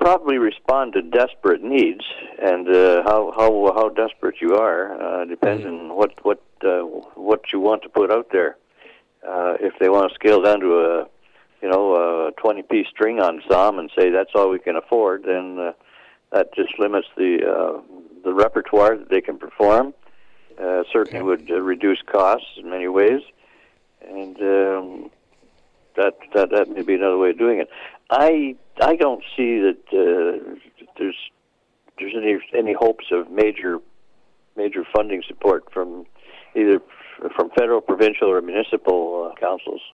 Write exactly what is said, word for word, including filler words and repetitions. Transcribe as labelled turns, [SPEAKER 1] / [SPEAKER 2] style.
[SPEAKER 1] probably respond to desperate needs, and uh, how how how desperate you are uh, depends mm-hmm. on what what uh, what you want to put out there. Uh, if they want to scale down to a you know a twenty-piece string ensemble and say that's all we can afford, then uh, that just limits the uh, the repertoire that they can perform. Uh, certainly okay. would uh, reduce costs in many ways, and um, that, that that may be another way of doing it. I I don't see that uh, there's there's any any hopes of major major funding support from either from federal, provincial, or municipal uh, councils.